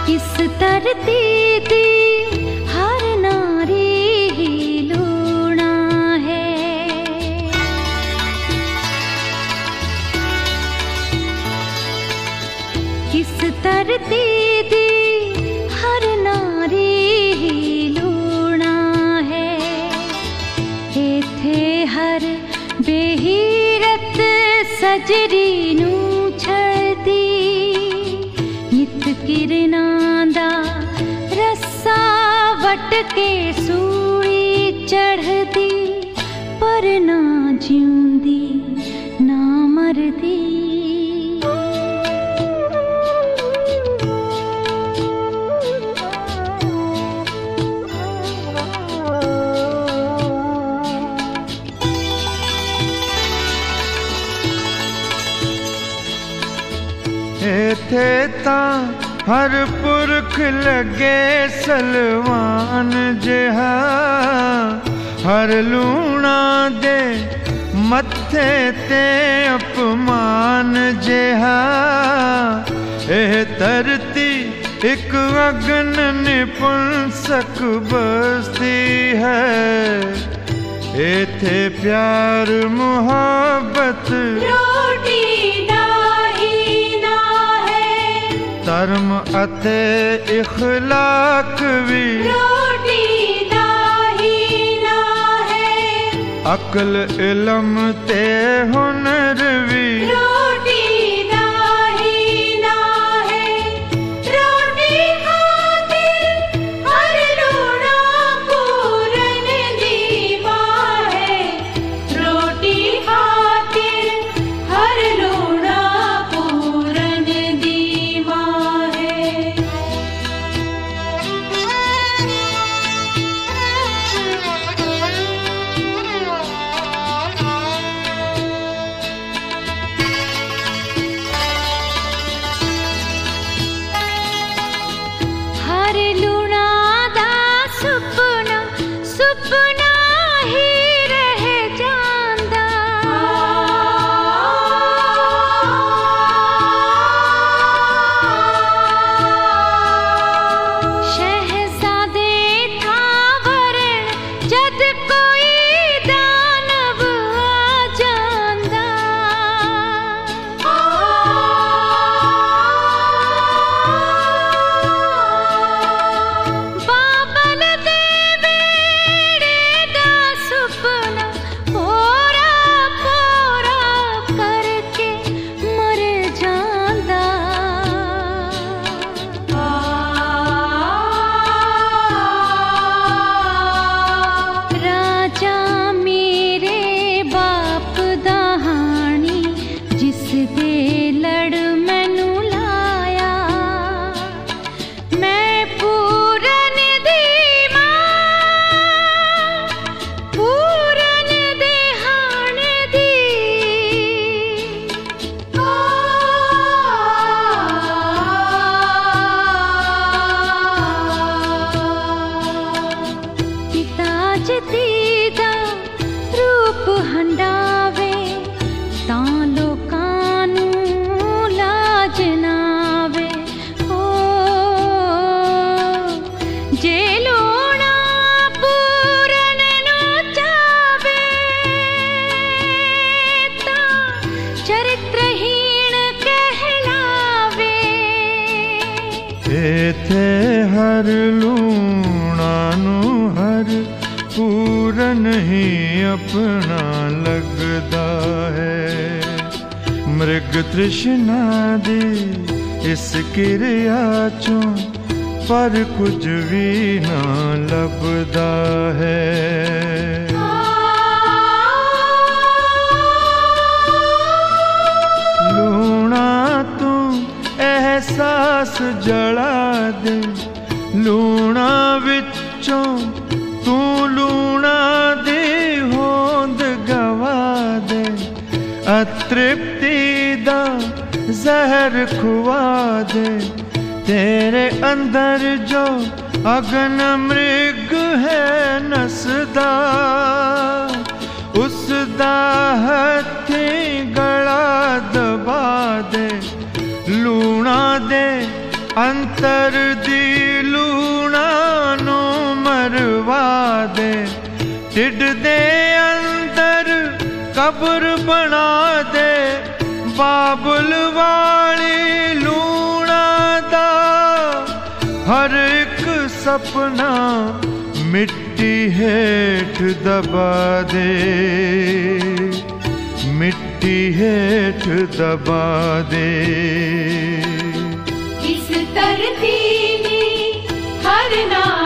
किस धरती दी हर नारी ही लूणा है। किस धरती दी हर नारी ही लूणा है। इत्थे हर बेहीरत सजरी नू छड़दी, नित किरनां दा रस्सा वट के सूली चढ़दी, पर ना जिउंदी ना मरदी। इत्थे तां हर पुरख लगे सलवान जिहा, हर लूणा दे मत्थे ते अपमान जिहा। एह धरती एक अगन निपुंसक बस्ती है। इत्थे प्यार मुहब्बत धर्म अते इखलाक भी रोटी दाही ना है। अकल इल्म ते हुनर भी रोटी दाही ना है। रोटी खातिर हर लूणा पूरन दी मां है। रोटी खातिर हर लूणा पूरन दी इत्थे हर लूणा नू हर पूरन ही अपना लगदा है। मृग तृष्णा दी इस किरिया चों पर कुछ भी ना लभदा है। लूणा तू एहसास जला दे, लूणा विचों तू लूणा दी होंद गवा दे। अतृप्ति दा जहर खुआ दे, तेरे अंदर जो अगन मृग है नसदा, उसदा हथी गला दबा दे। लूणा दे अंतर दी लूणा नू मरवा दे, ढिड दे अंदर कब्र बना दे, बाबुल वाली लूणा दा हर एक सपना मिट्टी हेठ दबा दे, मिट्टी हेठ दबा दे। इस धरती ने हर नाम